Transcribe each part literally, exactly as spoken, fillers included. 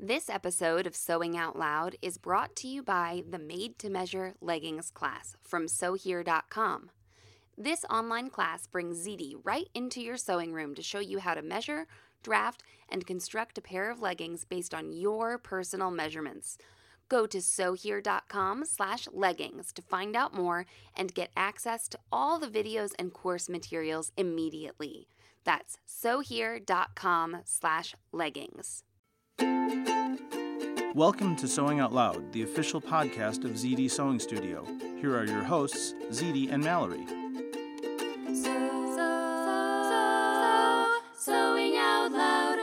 This episode of Sewing Out Loud is brought to you by the Made to Measure Leggings class from sew here dot com. This online class brings Z D right into your sewing room to show you how to measure, draft, and construct a pair of leggings based on your personal measurements. Go to sew here dot com slash leggings to find out more and get access to all the videos and course materials immediately. That's sew here dot com slash leggings. Welcome to Sewing Out Loud, the official podcast of Z D Sewing Studio. Here are your hosts, Z D and Mallory. So, so, so, Sewing Out Loud.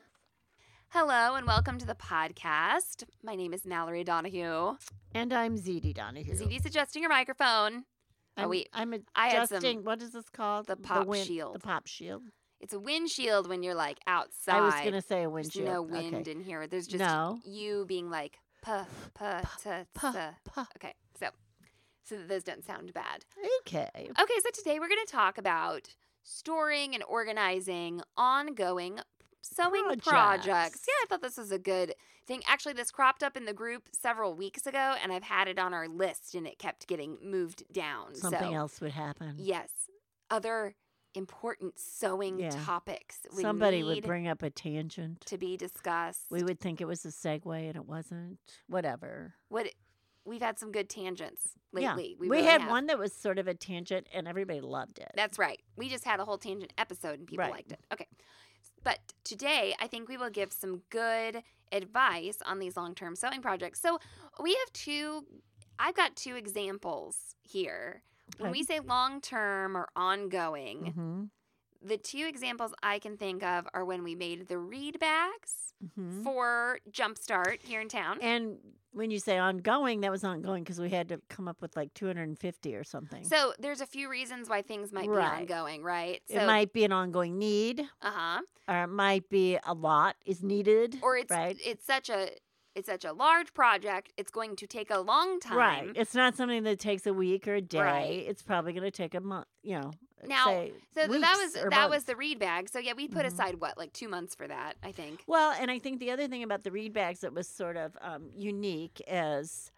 Hello and welcome to the podcast. My name is Mallory Donahue. And I'm Z D Donahue. Z D's adjusting her microphone. I'm, oh, wait. I'm I had adjusting, some- what is this called? The pop wind, shield. The pop shield. It's a windshield when you're like outside. I was going to say a There's windshield. no wind okay. in here. There's just No. you being like puh, puh, tuh, Puh, tuh. puh. Okay, so so that those don't sound bad. Okay. Okay, so today we're going to talk about storing and organizing ongoing sewing projects. Projects. Yeah, I thought this was a good thing. Actually, this cropped up in the group several weeks ago, and I've had it on our list, and it kept getting moved down. Something so, else would happen. Yes, other important sewing Yeah. topics would Somebody need would bring up a tangent. to be discussed. We would think it was a segue and it wasn't. Whatever. What we've had some good tangents Yeah. lately. We, really had have. one that was sort of a tangent and everybody loved it. That's right. We just had a whole tangent episode and people Right. liked it. Okay. But today, I think we will give some good advice on these long-term sewing projects. So we have two, I've got two examples here. When Okay. we say long-term or ongoing, Mm-hmm. the two examples I can think of are when we made the reed bags Mm-hmm. for Jumpstart here in town. And when you say ongoing, that was ongoing because we had to come up with like two hundred fifty or something. So there's a few reasons why things might Right. be ongoing, right? So, it might be an ongoing need, uh-huh. or it might be a lot is needed. Or it's right. it's such a it's such a large project, it's going to take a long time. Right. It's not something that takes a week or a day. Right. It's probably going to take a month, you know. Now, say So th- that weeks was or that was months. the reed bag. So yeah, we put Mhm. aside what, like two months for that, I think. Well, and I think the other thing about the reed bags that was sort of um, unique is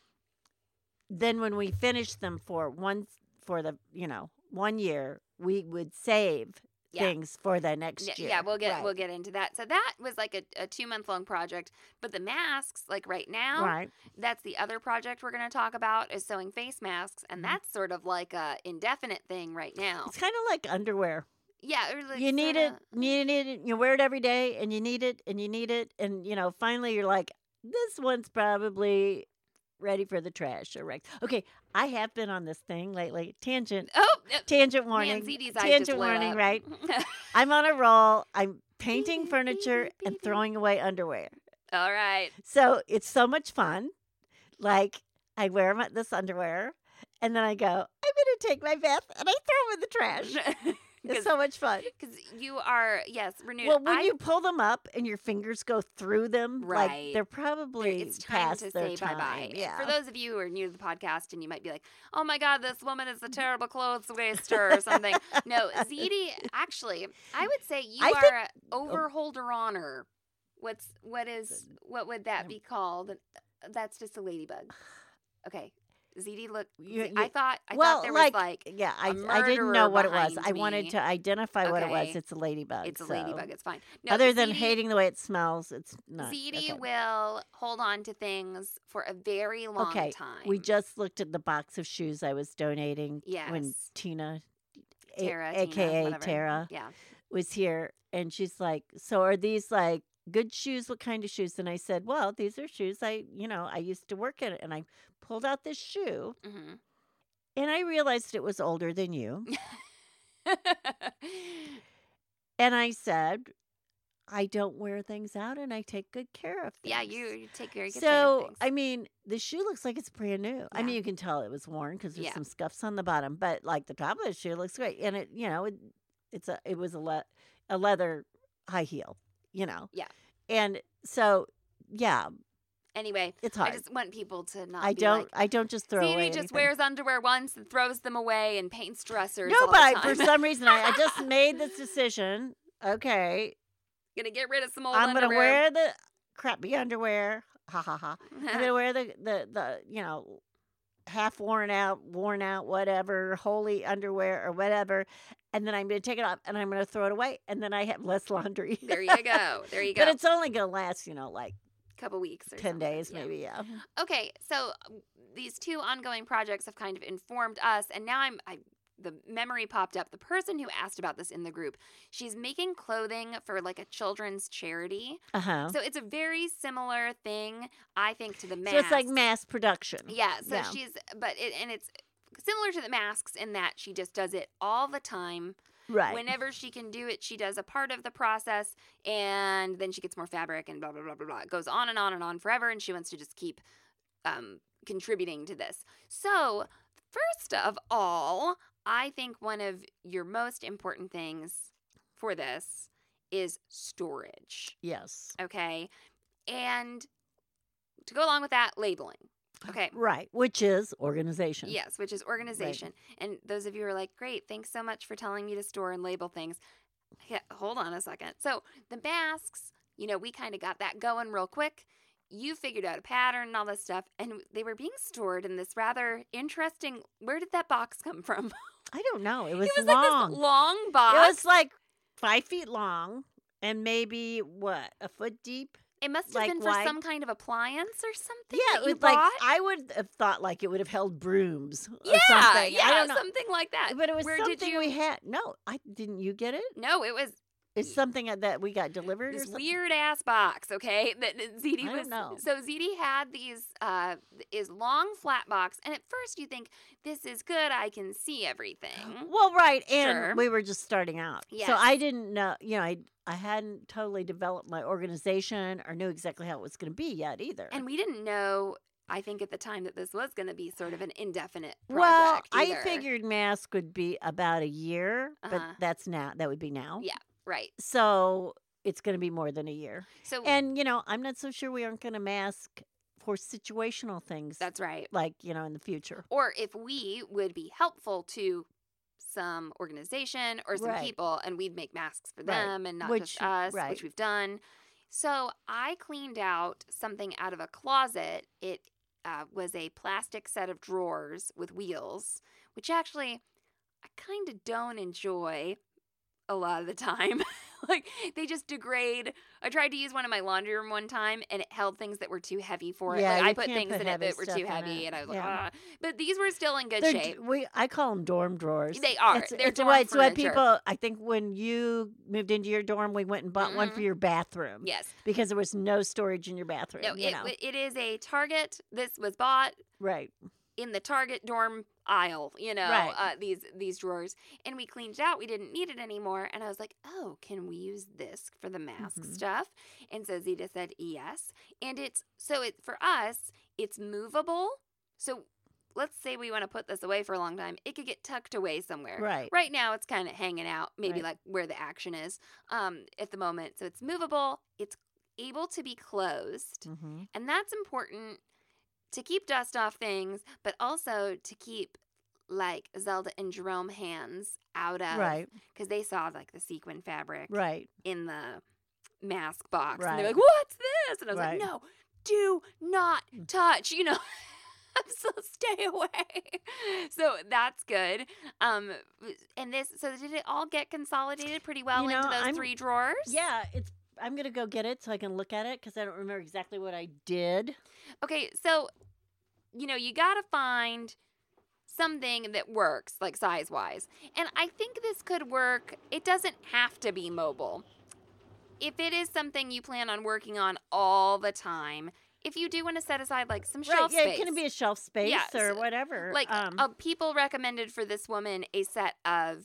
then when we finished them for one for the, you know, one year, we would save Yeah. things for the next Yeah, year. yeah, we'll get Right. we'll get into that. So that was like a, a two month long project. But the masks, like right now, Right. that's the other project we're going to talk about is sewing face masks, and Mhm. that's sort of like a indefinite thing right now. It's kind of like underwear. Yeah, or like you need it, sorta- you need it, you wear it every day, and you need it, and you need it, and you know, finally you're like, this one's probably ready for the trash or right. Okay, I have been on this thing lately. Tangent, Oh, uh, tangent man, warning, Z D's eyes tangent just lit warning, up. right? I'm on a roll. I'm painting beep, furniture beep, and beep. throwing away underwear. All right. So it's so much fun. Like I wear my, this underwear, and then I go, I'm gonna take my bath, and I throw them in the trash. It's so much fun. Because you are, yes, renewed. Well, when I, you pull them up and your fingers go through them, Right. like they're probably it's time past to their say time. bye-bye. Yeah. For those of you who are new to the podcast and you might be like, oh my God, this woman is a terrible clothes waster or something. No, Z D, actually, I would say you I are think- a overholder honor. What's, what is, what would that be called? That's just a ladybug. Okay. Z D, look, You- I you- thought, I well, thought there like, was like, yeah, I, a I didn't murderer know what it was. behind I wanted me. to identify what it was. Okay. It's a ladybug. it's a so- ladybug. It's fine. No, Other than Z D hating the way it smells, it's not. Z D okay. will hold on to things for a very long Okay, time. we just looked at the box of shoes I was donating when Yes. Tina, a- Tara, aka Tina, whatever. Tara, Yeah. was here, and she's like, "So are these like good shoes? What kind of shoes?" And I said, "Well, these are shoes I, you know, I used to work in it." And I pulled out this shoe, hmm and I realized it was older than you. And I said, "I don't wear things out, and I take good care of things." yeah, you, you take very good care of So, things. I mean, the shoe looks like it's brand new. I Yeah. mean, you can tell it was worn because there's Yeah. some scuffs on the bottom, but like the top of the shoe looks great, and it, you know, it, it's a, it was a le- a leather high heel, you know. Yeah. And so, yeah, Anyway, it's I hard. just want people to not I be don't. like, I don't just throw Z away. D just anything. wears underwear once and throws them away and paints dressers No, all but the I, time. for some reason, I, I just made this decision. Okay, Gonna get rid of some old I'm underwear. gonna wear the crappy underwear. Ha ha ha. I'm gonna wear the the the you know half worn out, worn out, whatever, holy underwear or whatever, and then I'm gonna take it off and I'm gonna throw it away, and then I have less laundry. There you go. There you go. But it's only gonna last, you know, like couple weeks or ten something. days, Yeah. maybe. Yeah. Okay, so um, these two ongoing projects have kind of informed us, and now I'm I the memory popped up. The person who asked about this in the group, she's making clothing for like a children's charity. Uh huh. So it's a very similar thing, I think, to the masks. So it's like mass production. Yeah, so Yeah. she's but it and it's similar to the masks in that she just does it all the time. Right. Whenever she can do it, she does a part of the process, and then she gets more fabric and blah, blah, blah, blah, blah. It goes on and on and on forever, and she wants to just keep um, contributing to this. So, first of all, I think one of your most important things for this is storage, Yes. okay? And to go along with that, labeling. Okay. Right. Which is organization. Yes, which is organization. And those of you who are like, great, thanks so much for telling me to store and label things. Yeah, hold on a second. So the masks, you know, we kind of got that going real quick. You figured out a pattern and all this stuff, and they were being stored in this rather interesting. Where did that box come from? I don't know. It was, It was long. like this long box. It was like five feet long and maybe what, a foot deep? It must have like been for wide. some kind of appliance or something. Yeah, that it you was like bought? I would have thought like it would have held brooms or yeah, something. yeah, I don't know. something like that. But it was Where something did you? we had. No, I didn't. You get it? No, it was It's something that we got delivered or this something. weird ass box, okay? That that Z D I was don't know. so Z D had these uh is long flat box, and at first you think this is good, I can see everything. Well, right, and Sure. we were just starting out, Yes. so I didn't know. You know, I I hadn't totally developed my organization or knew exactly how it was going to be yet either. And we didn't know, I think at the time, that this was going to be sort of an indefinite well, project. I either. figured mask would be about a year, but Uh-huh. that's now. That would be now. Yeah, right. So it's going to be more than a year. So And you know, I'm not so sure we aren't going to mask for situational things. that's right. like you know in the future. Or if we would be helpful to some organization or some Right. people, and we'd make masks for Right. them and not Which- just us, right. which we've done. So I cleaned out something out of a closet. It uh, was a plastic set of drawers with wheels, which actually I kind of don't enjoy a lot of the time. Like, they just degrade. I tried to use one in my laundry room one time, and it held things that were too heavy for it. Yeah, Like, you I put can't things put in it heavy that were stuff too in heavy, it. and I was like, Yeah. ah. But these were still in good They're shape. d- we I call them dorm drawers. They are. It's, They're it's dorm what, it's what furniture. people. I think when you moved into your dorm, we went and bought one for Mhm. your bathroom. Yes. Because there was no storage in your bathroom. No, you it, know. it is a Target. This was bought right. in the Target dorm aisle, you know, Right. uh, these these drawers. And we cleaned it out. We didn't need it anymore. And I was like, oh, can we use this for the mask Mhm. stuff? And so Zita said yes. And it's, so it for us, it's movable. So let's say we want to put this away for a long time. It could get tucked away somewhere. Right. Right now, it's kind of hanging out, maybe Right. like where the action is um, at the moment. So it's movable. It's able to be closed. Mm-hmm. And that's important to keep dust off things, but also to keep like Zelda and Jerome hands out of, Right. because they saw like the sequin fabric Right. in the mask box, and Right. they're like, "What's this?" And I was Right. like, "No, do not touch," you know. So stay away. So that's good. Um, and this, so did it all get consolidated pretty well You know, into those I'm- three drawers? Yeah. It's. I'm gonna go get it so I can look at it because I don't remember exactly what I did. Okay, so, you know, you got to find something that works, like size-wise. And I think this could work. It doesn't have to be mobile. If it is something you plan on working on all the time, if you do want to set aside, like, some Right. shelf Yeah. space. It can be a shelf space Yeah, or so, whatever. Like, um, uh, people recommended for this woman a set of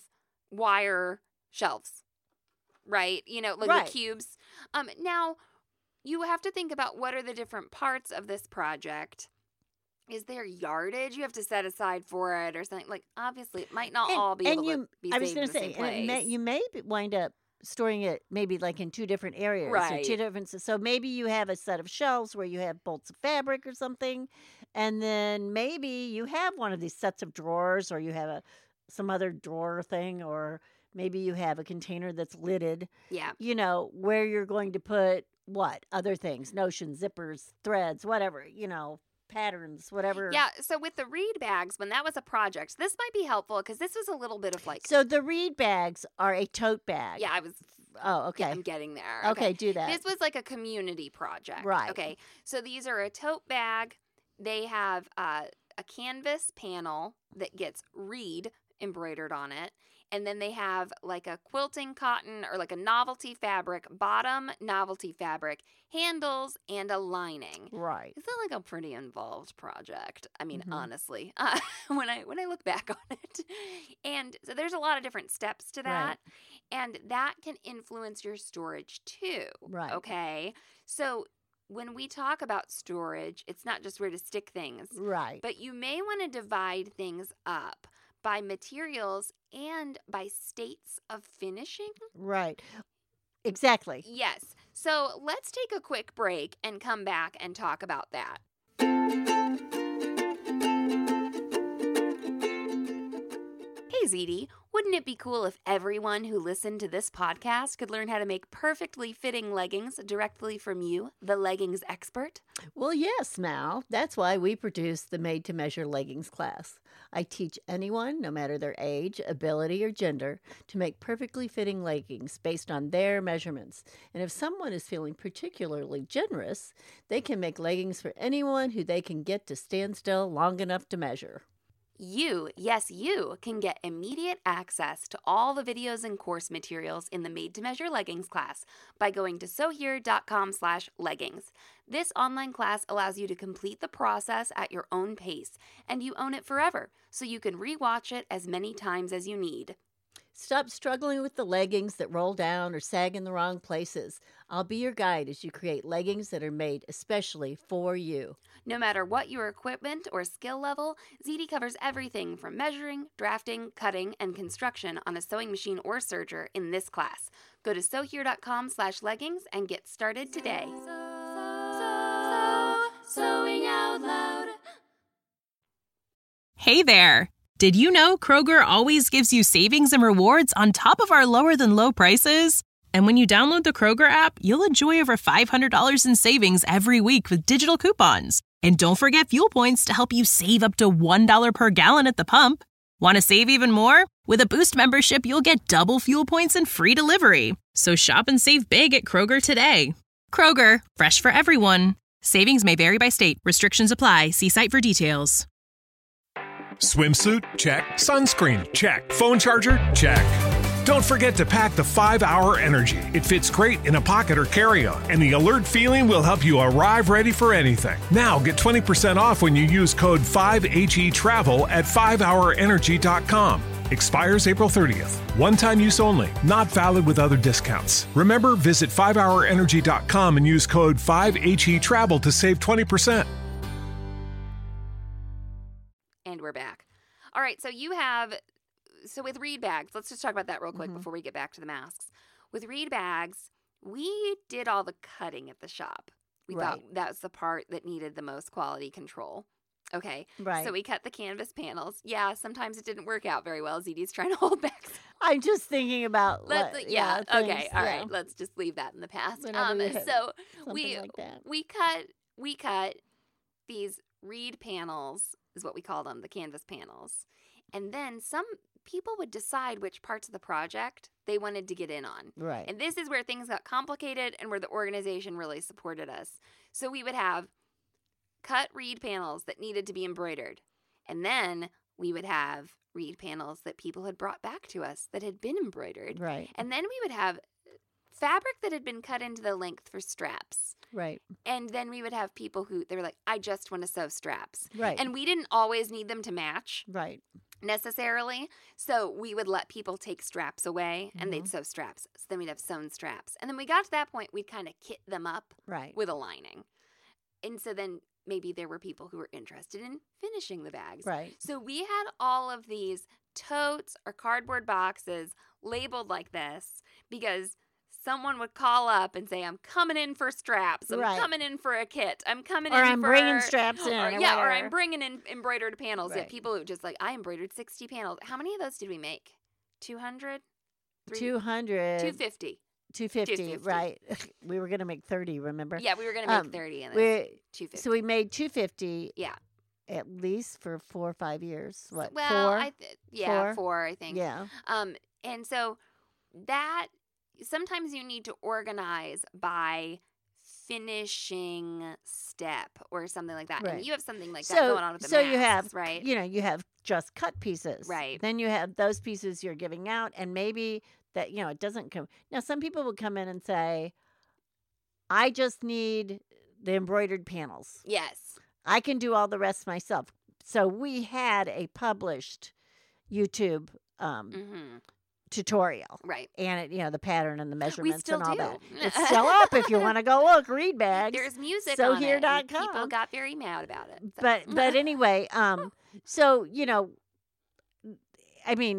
wire shelves, right? You know, like Right. the cubes. Um, now, you have to think about what are the different parts of this project. Is there yardage you have to set aside for it or something? Like, obviously, it might not and, all be and able you, to be I was saved going in to the say, same and it may, place. you may b- wind up storing it maybe like in two different areas or Right. two different. So maybe you have a set of shelves where you have bolts of fabric or something, and then maybe you have one of these sets of drawers, or you have a some other drawer thing, or maybe you have a container that's lidded. Yeah. You know where you're going to put what? Other things, notions, zippers, threads, whatever, you know, patterns, whatever. Yeah, so with the reed bags, when that was a project, this might be helpful because this was a little bit of like... So the reed bags are a tote bag. Yeah, I was... Oh, okay. Yeah, I'm getting there. Okay, do that. This was like a community project. Right. Okay, so these are a tote bag. They have uh, a canvas panel that gets reed embroidered on it. And then they have like a quilting cotton or like a novelty fabric, bottom novelty fabric, handles, and a lining. Right. It's not like a pretty involved project. I mean, Mhm. honestly, uh, when I when I look back on it. And so there's a lot of different steps to that. Right. And that can influence your storage too. Right. Okay. So when we talk about storage, it's not just where to stick things. Right. But you may want to divide things up by materials and by states of finishing. Right. Exactly. Yes. So let's take a quick break and come back and talk about that. Hey, Z D, wouldn't it be cool if everyone who listened to this podcast could learn how to make perfectly fitting leggings directly from you, the leggings expert? Well, yes, Mal. That's why we produce the Made to Measure leggings class. I teach anyone, no matter their age, ability, or gender, to make perfectly fitting leggings based on their measurements. And if someone is feeling particularly generous, they can make leggings for anyone who they can get to stand still long enough to measure. You, yes, you, can get immediate access to all the videos and course materials in the Made to Measure leggings class by going to sewhere.com slash leggings. This online class allows you to complete the process at your own pace, and you own it forever, so you can rewatch it as many times as you need. Stop struggling with the leggings that roll down or sag in the wrong places. I'll be your guide as you create leggings that are made especially for you. No matter what your equipment or skill level, Z D covers everything from measuring, drafting, cutting, and construction on a sewing machine or serger in this class. Go to sewhere.com slash leggings and get started today. So, so, so, sewing out loud. Hey there! Did you know Kroger always gives you savings and rewards on top of our lower-than-low prices? And when you download the Kroger app, you'll enjoy over five hundred dollars in savings every week with digital coupons. And don't forget fuel points to help you save up to one dollar per gallon at the pump. Want to save even more? With a Boost membership, you'll get double fuel points and free delivery. So shop and save big at Kroger today. Kroger, fresh for everyone. Savings may vary by state. Restrictions apply. See site for details. Swimsuit? Check. Sunscreen? Check. Phone charger? Check. Don't forget to pack the five hour Energy. It fits great in a pocket or carry-on, and the alert feeling will help you arrive ready for anything. Now get twenty percent off when you use code five H E travel at five hour energy dot com. Expires April thirtieth. One-time use only. Not valid with other discounts. Remember, visit five hour energy dot com and use code five H E travel to save twenty percent. And we're back. All right, so you have, so with reed bags, let's just talk about that real quick Mhm. before we get back to the masks. With reed bags, we did all the cutting at the shop. We Right. thought that was the part that needed the most quality control. Okay, Right. so we cut the canvas panels. Yeah, sometimes it didn't work out very well. Z D's trying to hold back. I'm just thinking about Let's, what, yeah, okay, things, all yeah, right. Let's just leave that in the past. Whenever Um, you have so something we like that. we cut we cut these reed panels is what we call them, the canvas panels. And then some people would decide which parts of the project they wanted to get in on. Right. And this is where things got complicated and where the organization really supported us. So we would have cut reed panels that needed to be embroidered. And then we would have reed panels that people had brought back to us that had been embroidered. Right. And then we would have fabric that had been cut into the length for straps. Right. And then we would have people who, they were like, I just want to sew straps. Right. And we didn't always need them to match Right. necessarily. So we would let people take straps away and Mhm. they'd sew straps. So then we'd have sewn straps. And then we got to that point, we'd kind of kit them up Right. with a lining. And so then maybe there were people who were interested in finishing the bags. Right. So we had all of these totes or cardboard boxes labeled like this because someone would call up and say, I'm coming in for straps. I'm Right. coming in for a kit. I'm coming Or in I'm for... bringing straps in, Or, or yeah, or whatever. I'm bringing in embroidered panels. Yeah, Right. people who just like, I embroidered sixty panels. How many of those did we make? two hundred? two hundred. two hundred fifty. two fifty, two fifty. right? We were going to make thirty, remember? Yeah, we were going to make Um, thirty and we then two fifty. So we made two fifty yeah. at least for four or five years. What, Well, four? I th- yeah, Four? four, I think. Yeah. Um, and so that sometimes you need to organize by finishing step or something like that. Right. And you have something like that So, going on with the so you have, masks, right? you know, you have just cut pieces. Right. Then you have those pieces you're giving out, and maybe that, you know, it doesn't come. Now, some people will come in and say, I just need the embroidered panels. Yes. I can do all the rest myself. So we had a published YouTube um, Mm-hmm. tutorial. Right. And it, you know, the pattern and the measurements still and all do. that. It's still up if you want to go look. Read bags. There's music so on here it. dot and people com. got very mad about it. so. But but anyway, um, so you know, I mean,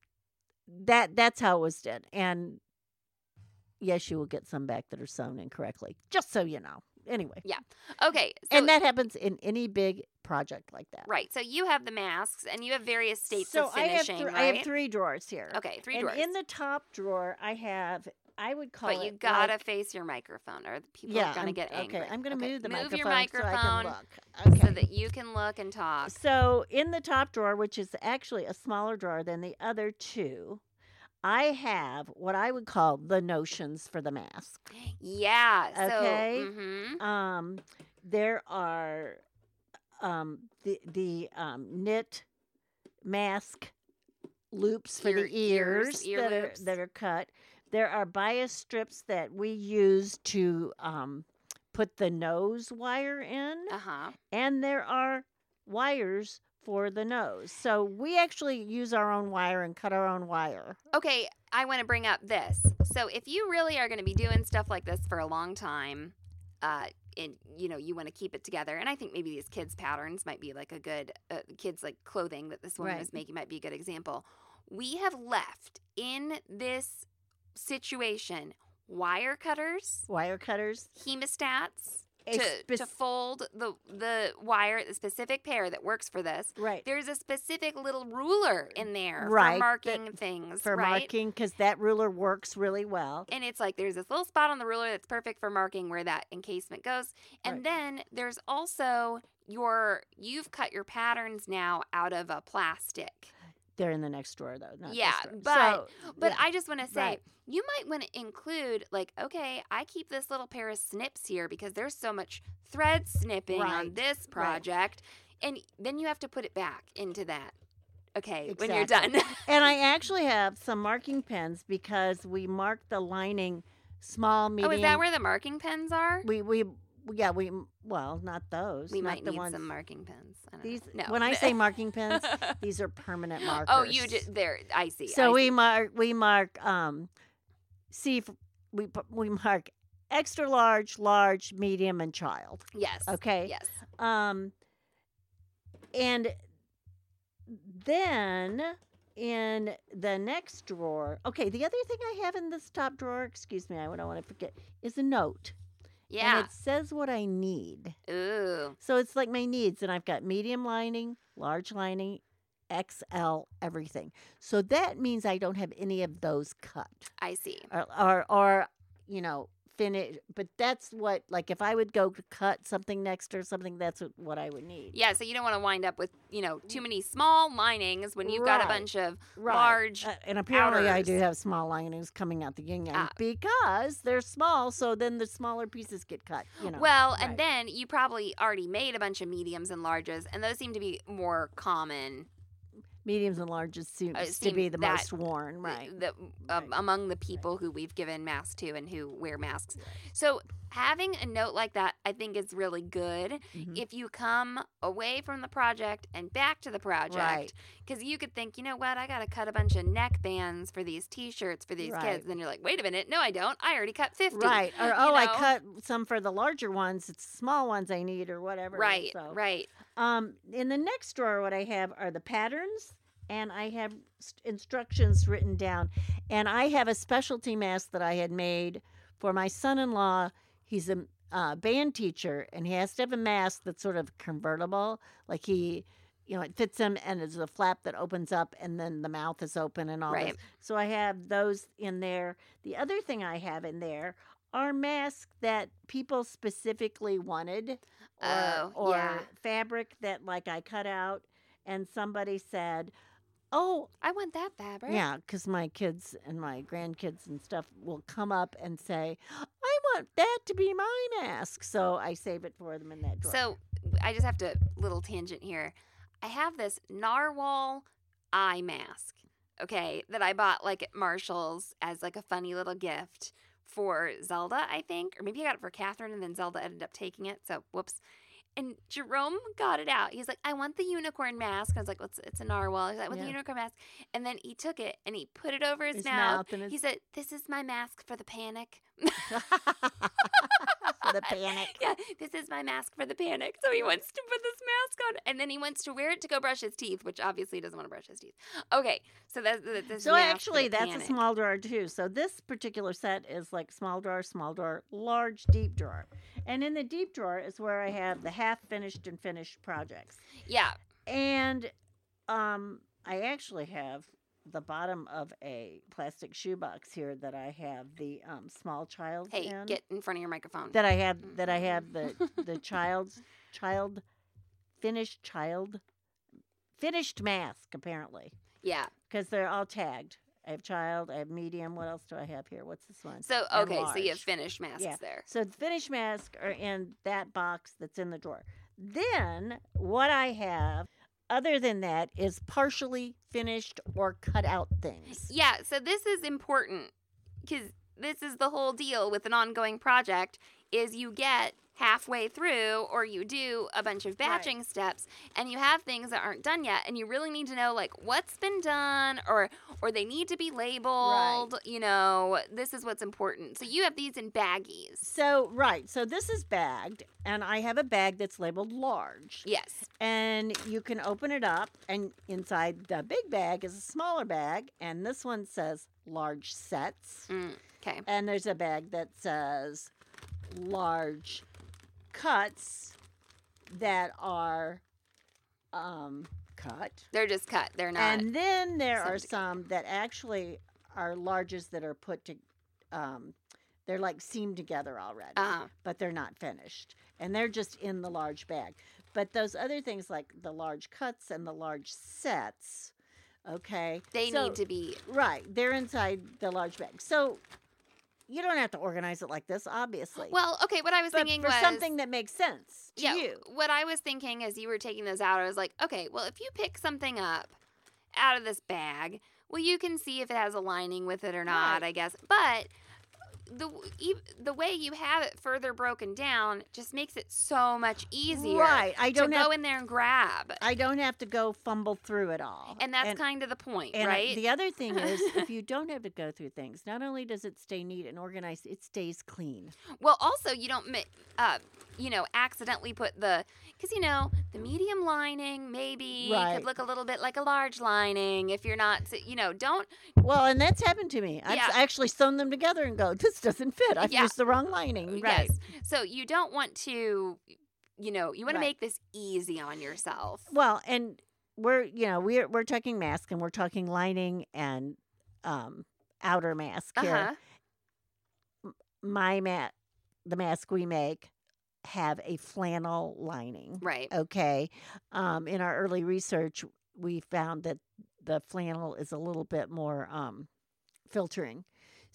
that that's how it was done. And yes, you will get some back that are sewn incorrectly. Just so you know. Anyway. Okay. So, And that happens in any big project like that. right. So you have the masks and you have various states so of finishing, I have, th- right? I have three drawers here. Okay, three and drawers. in the top drawer, I have. I would call but it. you gotta like, face your microphone, or the people yeah, are gonna I'm- get angry. Okay, I'm going to Okay, move the move microphone, your microphone so I can look. Okay. so that you can look and talk. So in the top drawer, which is actually a smaller drawer than the other two, I have what I would call the notions for the mask. Yeah. So, Okay. mhm. Um, there are um, the the um, knit mask loops for Ear- the ears, ears, ear that loops. are that are cut. There are bias strips that we use to um, put the nose wire in, Uh-huh. and there are wires for the nose. So we actually use our own wire and cut our own wire. Okay, I want to bring up this. So if you really are going to be doing stuff like this for a long time, uh, and you know you want to keep it together, and I think maybe these kids' patterns might be like a good uh, kids like clothing that this woman Right. is making might be a good example. We have left in this situation wire cutters, Wire cutters. hemostats A to, spec- to fold the the wire, the specific pair that works for this. Right. There's a specific little ruler in there Right, for that- marking things, For right? marking, because that ruler works really well. And it's like there's this little spot on the ruler that's perfect for marking where that encasement goes. And Right. then there's also your, you've cut your patterns now out of a plastic. They're in the next drawer, though. Not this Yeah, drawer. but- So, But yeah. I just want to say, Right. you might want to include, like, okay, I keep this little pair of snips here because there's so much thread snipping on Right, this right. project. And then you have to put it back into that. Okay, when you're Exactly. done. And I actually have some marking pens because we mark the lining small, medium. Oh, is that where the marking pens are? we we yeah we well not those. We not might the need ones. some marking pens. I don't These know. No. when I say marking pens, these are permanent markers. Oh, you just there. I see. So I we see. mark we mark um, see if we pu- we mark extra large, large, medium, and child. yes. Okay. Yes. Um, and then in the next drawer, okay, the other thing I have in this top drawer, excuse me, I don't want to forget, is a note. Yeah. And it says what I need. Ooh. So it's like my needs, and I've got medium lining, large lining, X L, everything. So that means I don't have any of those cut I see. or, or, or you know, finish. But that's what, like, if I would go to cut something next or something, that's what, what I would need. Yeah. So you don't want to wind up with you know too many small linings when you've got a Right. bunch of Right. large. Uh, and apparently I do outers. have small linings coming out the yin yang Ah. because they're small. So then the smaller pieces get cut. You know. Well, right. and then you probably already made a bunch of mediums and larges, and those seem to be more common mediums and larges seems Uh, to seem be the that- most worn, right? the, um, among the people who we've given masks to and who wear masks. So having a note like that, I think, is really good Mhm. if you come away from the project and back to the project. Right. Because you could think, you know what, I got to cut a bunch of neck bands for these T-shirts for these Right. kids. Then you're like, wait a minute, no, I don't. I already cut fifty. Right. Or, You oh, I know? cut some for the larger ones. It's small ones I need or whatever. Right, So, right. Um, in the next drawer, what I have are the patterns, and I have s- instructions written down. And I have a specialty mask that I had made for my son-in-law. He's a uh, band teacher, and he has to have a mask that's sort of convertible. Like he you know, it fits them, and there's a flap that opens up, and then the mouth is open and all Right. this. So I have those in there. The other thing I have in there are masks that people specifically wanted, or, Oh, or yeah. fabric that like I cut out, and somebody said, "Oh, I want that fabric. yeah," because my kids and my grandkids and stuff will come up and say, "I want that to be my mask." So I save it for them in that drawer. So I just have to little tangent here. I have this narwhal eye mask, okay, that I bought like at Marshall's as like a funny little gift for Zelda, I think, or maybe I got it for Catherine, and then Zelda ended up taking it. So whoops. And Jerome got it out. He's like, "I want the unicorn mask." I was like, well, it's, it's a narwhal. He's like, "I want Yeah. the unicorn mask." And then he took it and he put it over his, His mouth. mouth and his- He said, "This is my mask for the panic." For the panic. Yeah, this is my mask for the panic. So he wants to put this mask on, and then he wants to wear it to go brush his teeth, which obviously he doesn't want to brush his teeth. Okay, so that's that, this. So mask for actually, the that's panic. a small drawer too. So this particular set is like small drawer, small drawer, large deep drawer. And in the deep drawer is where I have the half finished and finished projects. Yeah, And um, I actually have the bottom of a plastic shoebox here that I have the um, small child hey, in. get in front of your microphone. that I have that I have the the child's child finished child finished mask apparently, yeah. because they're all tagged. I have child, I have medium. What else do I have here? What's this one? So And okay, so you have large. finished masks Yeah. there. So the finished masks are in that box that's in the drawer. Then what I have, other than that, is partially finished or cut out things. Yeah, so this is important because this is the whole deal with an ongoing project is you get halfway through or you do a bunch of batching steps and you have things that aren't done yet and you really need to know like what's been done or or they need to be labeled, you know, this is what's important. So you have these in baggies. So, right. So this is bagged, and I have a bag that's labeled large. Yes. And you can open it up, and inside the big bag is a smaller bag, and this one says large sets. Mm, okay. And there's a bag that says large cuts that are um, cut. They're just cut. They're not. And then there sewn are together. some that actually are larges that are put to, um, they're like seamed together already, uh-huh. but they're not finished. And they're just in the large bag. But those other things like the large cuts and the large sets, okay. They so- need to be. Right. They're inside the large bag. So you don't have to organize it like this, obviously. Well, okay, what I was but thinking for was something that makes sense to yeah, you. what I was thinking as you were taking those out, I was like, okay, well, if you pick something up out of this bag, well, you can see if it has a lining with it or not, Right. I guess. But the e- the way you have it further broken down just makes it so much easier Right. I don't to have go in there and grab. I don't have to go fumble through it all. And that's kind of the point, and I- right? the other thing is, if you don't have to go through things, not only does it stay neat and organized, it stays clean. Well, also, you don't, mi- uh, you know, accidentally put the, because, you know, the medium lining maybe Right. could look a little bit like a large lining if you're not, you know, don't, Well, and that's happened to me. I've Yeah. actually sewn them together and go, this doesn't fit. I've Yeah. used the wrong lining. Right. yes. So you don't want to, you know, you want to Right. make this easy on yourself. Well, and we're, you know, we're we're talking mask and we're talking lining and um, outer mask here. Uh-huh. My mat, the mask we make, have a flannel lining. Right. Okay. Um, in our early research, we found that the flannel is a little bit more um, filtering.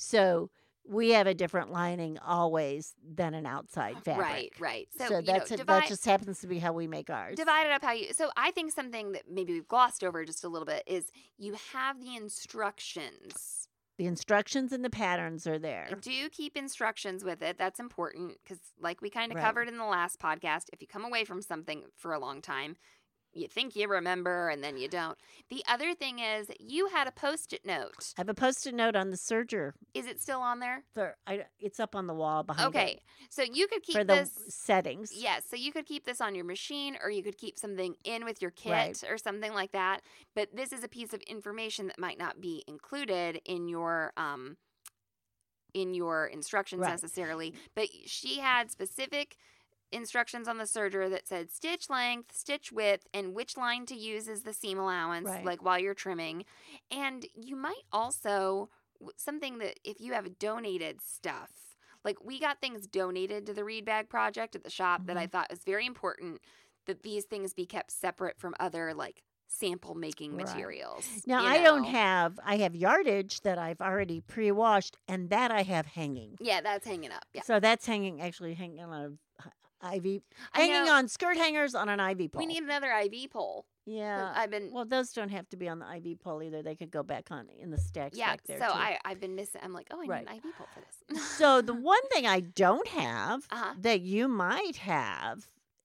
So we have a different lining always than an outside fabric. Right, right. So, So, you that's know, it, divide, that just happens to be how we make ours. divide it up how you, so I think something that maybe we've glossed over just a little bit is you have the instructions. The instructions and the patterns are there. Do keep instructions with it. That's important because, like we kind of Right. covered in the last podcast, if you come away from something for a long time, you think you remember and then you don't. The other thing is you had a Post-it note. I have a post-it note on the serger. Is it still on there? For, I, it's up on the wall behind Okay. it So you could keep for the this. settings. Yes, so you could keep this on your machine or you could keep something in with your kit Right. or something like that. But this is a piece of information that might not be included in your um in your instructions Right. necessarily. But she had specific instructions on the serger that said stitch length, stitch width, and which line to use as the seam allowance, Right. like while you're trimming. And you might also, something that if you have donated stuff, like we got things donated to the Reed Bag Project at the shop that I Mm-hmm. thought was very important that these things be kept separate from other like sample making Right. materials. Now, you I don't know? have, I have yardage that I've already pre-washed, and that I have hanging. Yeah, that's hanging up. Yeah. So that's hanging, actually hanging on a ivy, I hanging know. on skirt hangers on an ivy pole. We need another I V pole. Yeah. I've been Well, those don't have to be on the I V pole either. They could go back on in the stacks yeah, back there so too. I I've been missing. I'm like, oh, I Right. need an I V pole for this. So the one thing I don't have Uh-huh. that you might have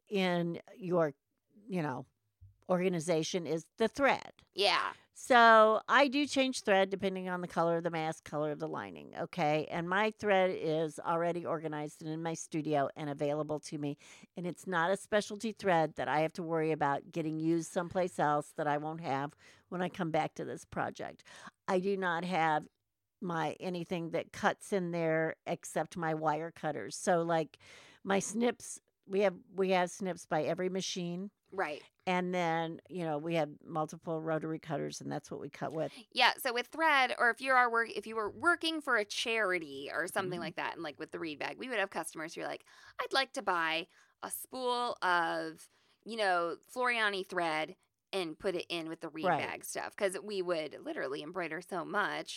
in your, you know, organization is the thread. yeah, So I do change thread depending on the color of the mask, color of the lining, okay? And my thread is already organized and in my studio and available to me. And it's not a specialty thread that I have to worry about getting used someplace else that I won't have when I come back to this project. I do not have my anything that cuts in there except my wire cutters. So like my snips, we have we have snips by every machine. right. And then, you know, we have multiple rotary cutters, and that's what we cut with. Yeah, so with thread, or if you are work, if you were working for a charity or something Mhm. like that, and like with the Reed Bag, we would have customers who are like, I'd like to buy a spool of, you know, Floriani thread and put it in with the Reed Right. Bag stuff, because we would literally embroider so much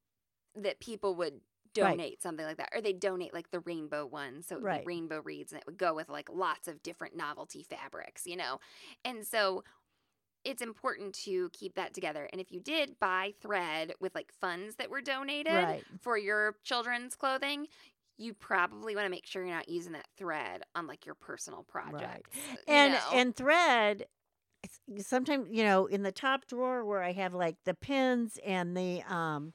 that people would Right. donate something like that, or they donate like the rainbow one, so it would Right. be rainbow reeds, and it would go with like lots of different novelty fabrics, you know. And so it's important to keep that together. And if you did buy thread with like funds that were donated Right. for your children's clothing, you probably want to make sure you're not using that thread on like your personal projects. you And know? and thread, it's, sometimes, you know, in the top drawer where I have like the pins and the um,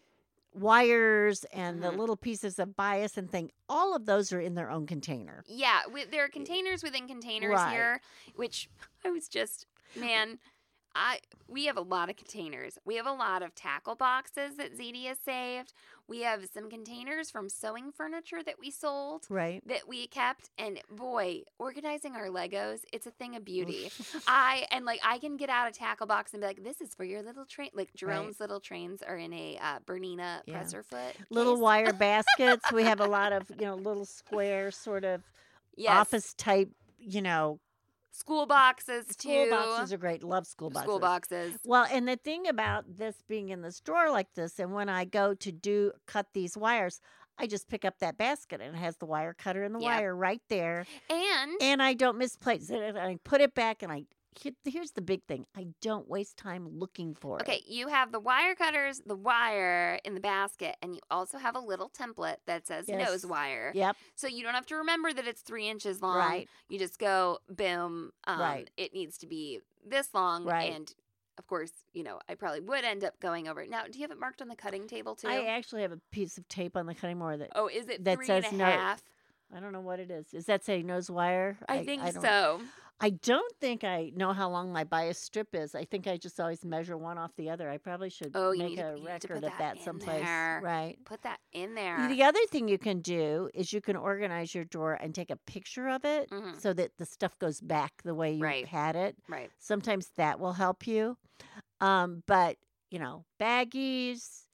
wires and the Mhm. little pieces of bias and thing, all of those are in their own container. Yeah, with, there are containers within containers Right. here, which I was just, man, I we have a lot of containers. We have a lot of tackle boxes that Z D has saved. We have some containers from sewing furniture that we sold Right. that we kept. And boy, organizing our Legos, it's a thing of beauty. I and like I can get out a tackle box and be like, this is for your little train. Like Jerome's little trains are in a uh, Bernina Yeah. presser foot. Little case. wire baskets. We have a lot of, you know, little square sort of Yes. office type, you know, School boxes school too. boxes are great. Love school boxes. School boxes. Well, and the thing about this being in this drawer like this, and when I go to do cut these wires, I just pick up that basket and it has the wire cutter and the Yep. wire right there, And and I don't misplace it. And I put it back, and I here- here's the big thing: I don't waste time looking for okay, it. you have the wire cutters, the wire in the basket, and you also have a little template that says Yes. nose wire. Yep, So you don't have to remember that it's three inches long. Right. You just go, boom. Um, Right. It needs to be this long. Right. And of course, you know, I probably would end up going over it. Now, do you have it marked on the cutting table too? I actually have a piece of tape on the cutting board that oh, is it that three says and a no- half? I don't know what it is. Does that say nose wire? I, think don't- so. I don't think I know how long my bias strip is. I think I just always measure one off the other. I probably should Oh, you make need to- a you need to record put of that that in someplace. there. Right. Put that in there. The other thing you can do is you can organize your drawer and take a picture of it Mhm. so that the stuff goes back the way you Right. had it. Right. Sometimes that will help you. Um, but, you know, baggies,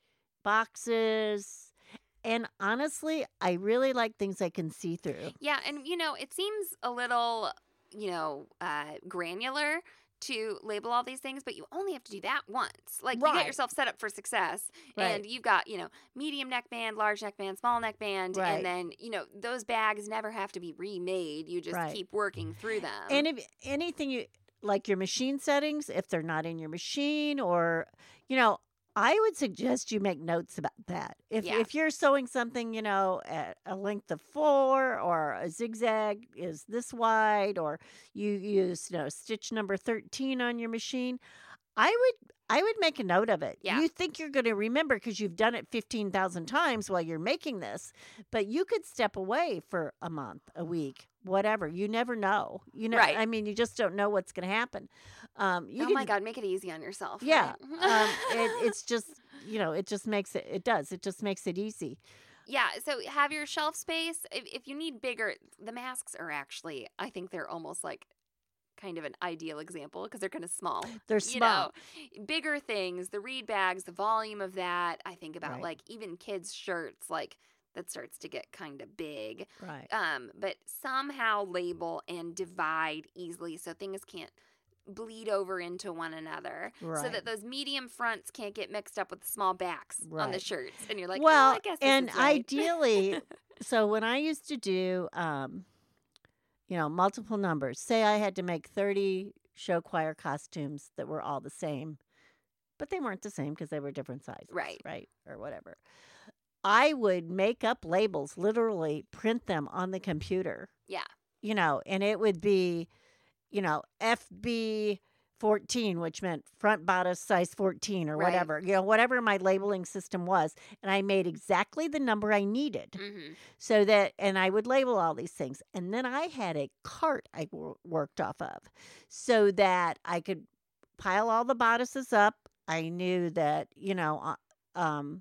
boxes, and honestly, I really like things I can see through. Yeah, and you know, it seems a little, you know, uh, granular to label all these things, but you only have to do that once. Like you Right. get yourself set up for success, Right. and you've got, you know, medium neckband, large neckband, small neckband, Right. and then you know those bags never have to be remade. You just Right. keep working through them. And if anything you like your machine settings, if they're not in your machine, or, you know, I would suggest you make notes about that. If Yeah. if you're sewing something, you know, at a length of four, or a zigzag is this wide, or you use, you know, stitch number thirteen on your machine, I would I would make a note of it. Yeah. You think you're going to remember because you've done it fifteen thousand times while you're making this, but you could step away for a month, a week, whatever. You never know. You know, Right. I mean, you just don't know what's going to happen. Um, you oh could, my God, make it easy on yourself. Yeah. right? um, it, it's just, you know, it just makes it, it does. It just makes it easy. Yeah, so have your shelf space. If, if you need bigger, the masks are actually, I think they're almost like kind of an ideal example because they're kind of small. They're You small. know, bigger things, the reed bags, the volume of that. I think about Right. like even kids' shirts, like that starts to get kind of big. Right. Um, but somehow label and divide easily so things can't bleed over into one another, so Right. that those medium fronts can't get mixed up with the small backs on the Right. shirts, and you're like, well, oh, I guess this and is right. ideally, so when I used to do, um, you know, multiple numbers, say I had to make thirty show choir costumes that were all the same, but they weren't the same because they were different sizes, Right. right, or whatever. I would make up labels, literally print them on the computer, Yeah, you know, and it would be, you know, F B fourteen, which meant front bodice size fourteen or Right. whatever, you know, whatever my labeling system was. And I made exactly the number I needed hmm so that, and I would label all these things. And then I had a cart I w- worked off of so that I could pile all the bodices up. I knew that, you know, uh, um,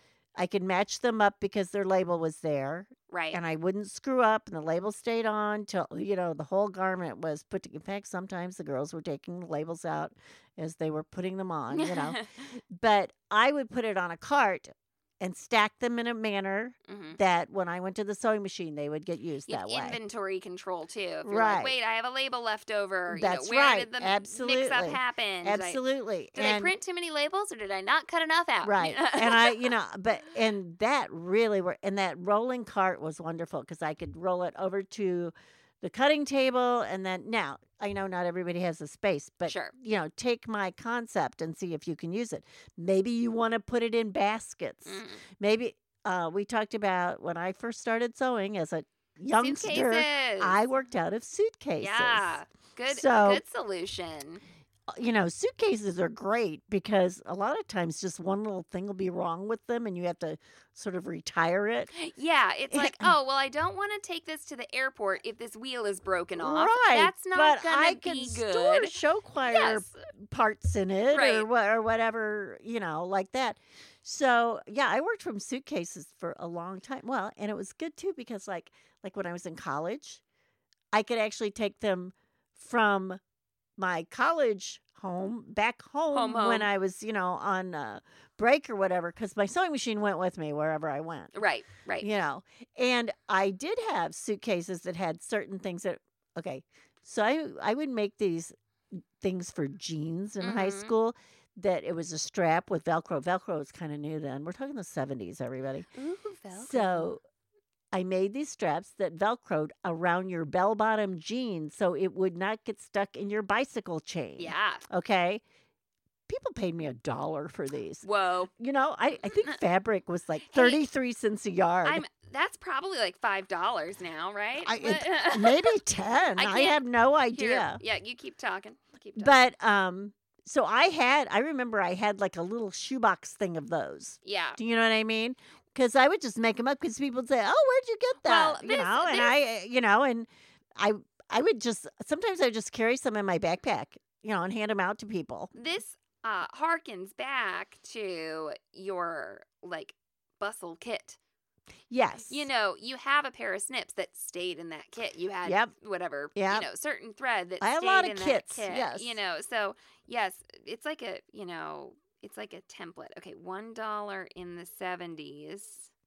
I could match them up because their label was there. right. And I wouldn't screw up, and the label stayed on till, you know, the whole garment was put to, in fact, sometimes the girls were taking the labels out as they were putting them on, you know. But I would put it on a cart and stack them in a manner hmm that when I went to the sewing machine, they would get used You have that way. inventory control too. If you're Right. like, wait, I have a label left over. That's you know, where right. did the Absolutely. mix-up happen? Did I- Absolutely. Did I, print too many labels, or did I not cut enough out? Right. and I, you know, but, and that really were, and that rolling cart was wonderful because I could roll it over to the cutting table. And then now I know not everybody has the space, but, Sure. you know, take my concept and see if you can use it. Maybe you want to put it in baskets. Mhm. Maybe uh, we talked about when I first started sewing as a youngster, Suitcases. I worked out of suitcases. Yeah. Good. So- good solution. You know, suitcases are great because a lot of times just one little thing will be wrong with them and you have to sort of retire it. Yeah, it's like, oh, well, I don't want to take this to the airport if this wheel is broken off. Right. That's not but gonna I be can good. store show choir Yes. parts in it or, Right. wha- or whatever, you know, like that. So, yeah, I worked from suitcases for a long time. Well, and it was good too because like like when I was in college, I could actually take them from my college home back home, Home, home. when I was, you know, on uh, break or whatever because my sewing machine went with me wherever I went. Right, right. You know, and I did have suitcases that had certain things that, okay, so I, I would make these things for jeans in high Mhm. school that it was a strap with Velcro. Velcro was kind of new then. We're talking the seventies, everybody. Ooh, Velcro. So I made these straps that Velcroed around your bell bottom jeans so it would not get stuck in your bicycle chain. Yeah. Okay. People paid me a dollar for these. Whoa. You know, I, I think fabric was like thirty-three cents a yard. I'm. That's probably like five dollars now, right? I, it, maybe ten. I I, can't have no Here, idea. yeah, you keep talking. Keep talking. But um, so I had. I remember I had like a little shoebox thing of those. yeah. Do you know what I mean? Because I would just make them up because people would say, "Oh, where'd you get that?" Well, you this- know, and this- I, you know, and I, I would just sometimes I would just carry some in my backpack, you know, and hand them out to people. This uh harkens back to your like bustle kit. Yes. You know, you have a pair of snips that stayed in that kit. You had Yep. whatever, Yep. you know, certain thread that I had a stayed lot of in kits, that kit. yes. You know, so yes, it's like a, you know, it's like a template. Okay, one dollar in the seventies.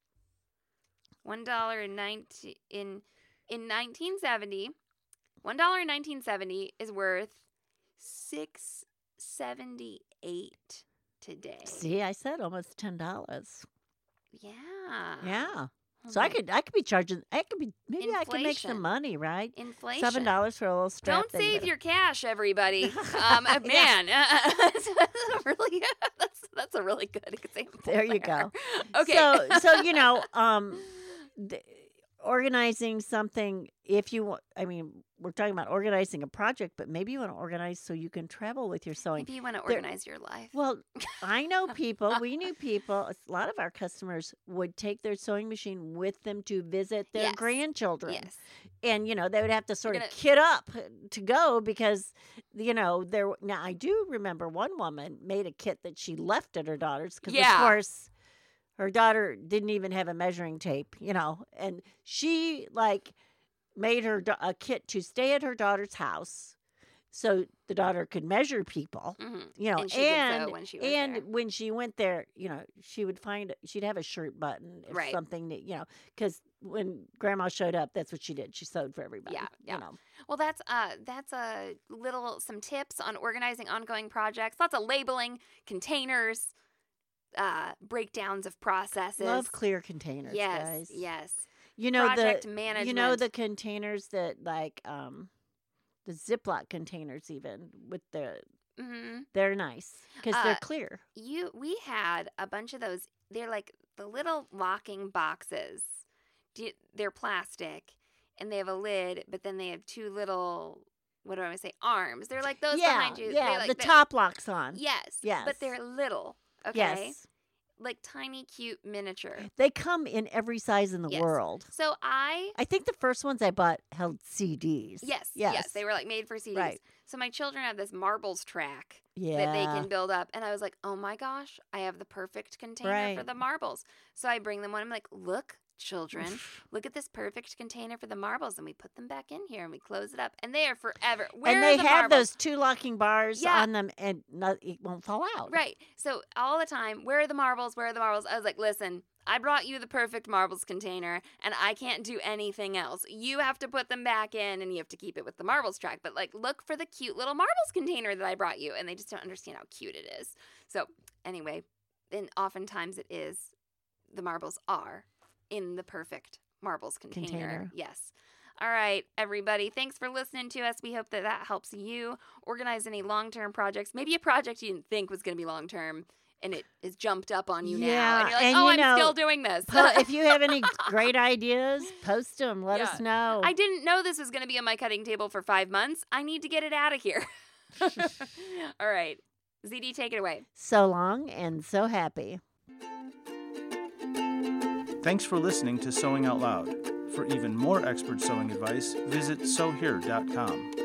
One dollar in nineteen in in nineteen seventy. One dollar in nineteen seventy is worth six seventy eight today. See, I said almost ten dollars. Yeah. Yeah. So I Mhm. could I could be charging. I could be maybe I could make Inflation. some money, right? Inflation. Seven dollars for a little strap. Don't thing, save but- your cash, everybody. Um, uh, man, that's a really that's that's a really good example. There you go. Okay. So so you know, um, th- organizing something. If you want, I mean, we're talking about organizing a project, but maybe you want to organize so you can travel with your sewing. maybe you want to there- organize your life. Well, I know people. We knew people. A lot of our customers would take their sewing machine with them to visit their Yes. grandchildren. Yes. And you know they would have to sort gonna- of kit up to go because you know there. Now I do remember one woman made a kit that she left at her daughter's because Yeah. of course her daughter didn't even have a measuring tape, you know, and she like made her da- a kit to stay at her daughter's house so the daughter could measure people, Mhm. you know, And she did so and when she was and there. when she went there, you know, she would find she'd have a shirt button or Right. something that, you know, because when grandma showed up, that's what she did. She sewed for everybody. Yeah, yeah. You know. Well, that's uh that's a little some tips on organizing ongoing projects. Lots of labeling, containers, uh, breakdowns of processes. Love clear containers, yes, guys. yes. You know Project the management. you know the containers that like um the Ziploc containers even with the hmm they're nice because Uh, they're clear. You we had a bunch of those. They're like the little locking boxes. Do you- They're plastic, and they have a lid, but then they have two little. What do I want to say? Arms. They're like those yeah, behind you. yeah. They're like the the- top locks on. Yes. Yes. But they're little. Okay. Yes, Like tiny, cute, miniature. they come in every size in the Yes. world. So I I think the first ones I bought held C Ds. Yes, yes, yes, they were like made for C Ds. Right. So my children have this marbles track Yeah, that they can build up, and I was like, oh my gosh, I have the perfect container for Right. the marbles. So I bring them one. I'm like, look, children, look at this perfect container for the marbles, and we put them back in here and we close it up, and they are forever. Where and are they the have marbles? those two locking bars Yeah. on them, and not, it won't fall out. Right. So all the time, where are the marbles? Where are the marbles? I was like, listen, I brought you the perfect marbles container, and I can't do anything else. You have to put them back in, and you have to keep it with the marbles track. But, like, look for the cute little marbles container that I brought you. And they just don't understand how cute it is. So, anyway, and oftentimes it is, the marbles are in the perfect marbles container. Container. Yes. All right, everybody. Thanks for listening to us. We hope that that helps you organize any long-term projects. Maybe a project you didn't think was going to be long-term, and it is jumped up on you now. Yeah, And you're like, and oh, you I'm know, still doing this. Po- if you have any great ideas, post them. Let Yeah. us know. I didn't know this was going to be on my cutting table for five months. I need to get it out of here. All right. Z D, take it away. So long and so happy. Thanks for listening to Sewing Out Loud. For even more expert sewing advice, visit sew here dot com.